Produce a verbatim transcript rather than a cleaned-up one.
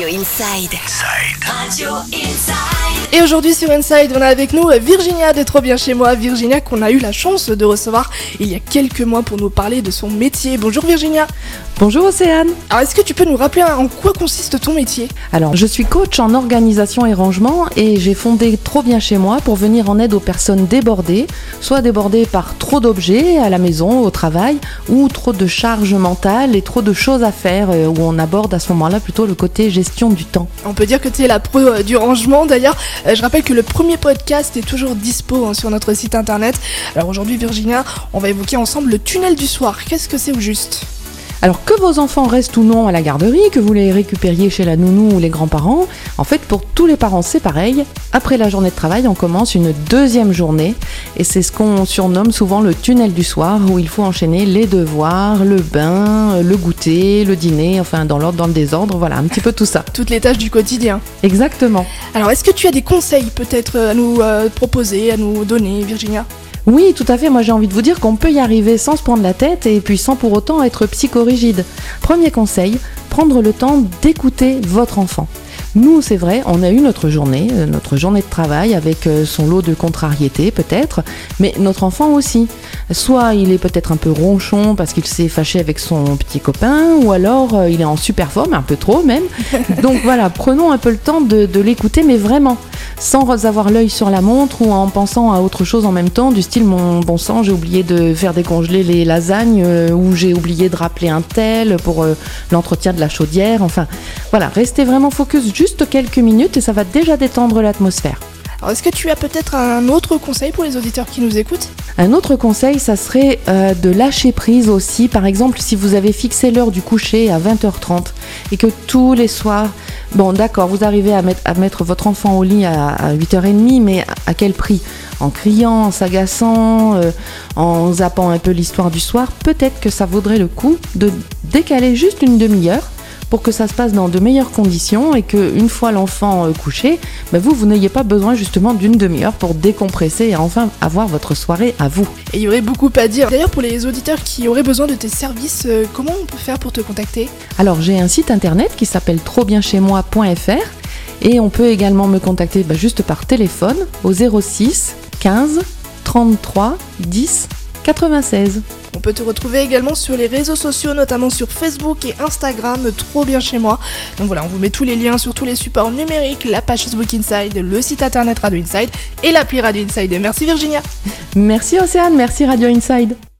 Radio Inside. Inside. Radio Inside. Et aujourd'hui sur Inside, on a avec nous Virginia de Trop Bien Chez Moi. Virginia qu'on a eu la chance de recevoir il y a quelques mois pour nous parler de son métier. Bonjour Virginia. Bonjour Océane. Alors est-ce que tu peux nous rappeler en quoi consiste ton métier ? Alors je suis coach en organisation et rangement et j'ai fondé Trop Bien Chez Moi pour venir en aide aux personnes débordées, soit débordées par trop d'objets à la maison, au travail, ou trop de charges mentales et trop de choses à faire, où on aborde à ce moment-là plutôt le côté gestion du temps. On peut dire que tu es la pro du rangement. D'ailleurs, euh, je rappelle que le premier podcast est toujours dispo hein, sur notre site internet. Alors aujourd'hui Virginia, on va évoquer ensemble le tunnel du soir. Qu'est-ce que c'est au juste ? Alors que vos enfants restent ou non à la garderie, que vous les récupériez chez la nounou ou les grands-parents, en fait pour tous les parents c'est pareil. Après la journée de travail, on commence une deuxième journée et c'est ce qu'on surnomme souvent le tunnel du soir où il faut enchaîner les devoirs, le bain, le goûter, le dîner, enfin dans l'ordre, dans le désordre, voilà un petit peu tout ça. Toutes les tâches du quotidien. Exactement. Alors est-ce que tu as des conseils peut-être à nous euh, proposer, à nous donner Virginia ? Oui, tout à fait. Moi, j'ai envie de vous dire qu'on peut y arriver sans se prendre la tête et puis sans pour autant être psychorigide. Premier conseil, prendre le temps d'écouter votre enfant. Nous, c'est vrai, on a eu notre journée, notre journée de travail avec son lot de contrariétés peut-être, mais notre enfant aussi. Soit il est peut-être un peu ronchon parce qu'il s'est fâché avec son petit copain, ou alors il est en super forme, un peu trop même. Donc voilà, prenons un peu le temps de, de l'écouter, mais vraiment, sans avoir l'œil sur la montre ou en pensant à autre chose en même temps, du style mon bon sang, j'ai oublié de faire décongeler les lasagnes, euh, ou j'ai oublié de rappeler un tel pour euh, l'entretien de la chaudière, enfin voilà, restez vraiment focus juste quelques minutes et ça va déjà détendre l'atmosphère. Alors est-ce que tu as peut-être un autre conseil pour les auditeurs qui nous écoutent ? Un autre conseil, ça serait euh, de lâcher prise aussi. Par exemple, si vous avez fixé l'heure du coucher à vingt heures trente et que tous les soirs, bon d'accord, vous arrivez à mettre, à mettre votre enfant au lit à, à huit heures trente, mais à, à quel prix ? En criant, en s'agaçant, euh, en zappant un peu l'histoire du soir, peut-être que ça vaudrait le coup de décaler juste une demi-heure pour que ça se passe dans de meilleures conditions et qu'une fois l'enfant euh, couché, ben vous, vous n'ayez pas besoin justement d'une demi-heure pour décompresser et enfin avoir votre soirée à vous. Et il y aurait beaucoup à dire. D'ailleurs, pour les auditeurs qui auraient besoin de tes services, euh, comment on peut faire pour te contacter ? Alors, j'ai un site internet qui s'appelle trop bien chez moi point f r et on peut également me contacter ben, juste par téléphone au zéro six quinze trente-trois dix quatre-vingt-seize. On peut te retrouver également sur les réseaux sociaux, notamment sur Facebook et Instagram, Trop Bien Chez Moi. Donc voilà, on vous met tous les liens sur tous les supports numériques, la page Facebook Inside, le site internet Radio Inside et l'appli Radio Inside. Merci Virginia. Merci Océane, merci Radio Inside.